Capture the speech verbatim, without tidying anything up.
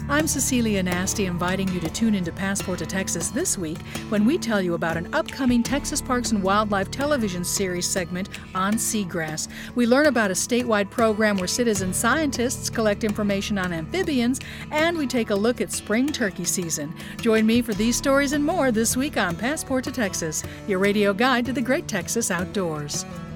I'm Cecilia Nasty, inviting you to tune into Passport to Texas this week when we tell you about an upcoming Texas Parks and Wildlife television series segment on seagrass. We learn about a statewide program where citizen scientists collect information on amphibians, and we take a look at spring turkey season. Join me for these stories and more this week on Passport to Texas, your radio guide to the great Texas outdoors.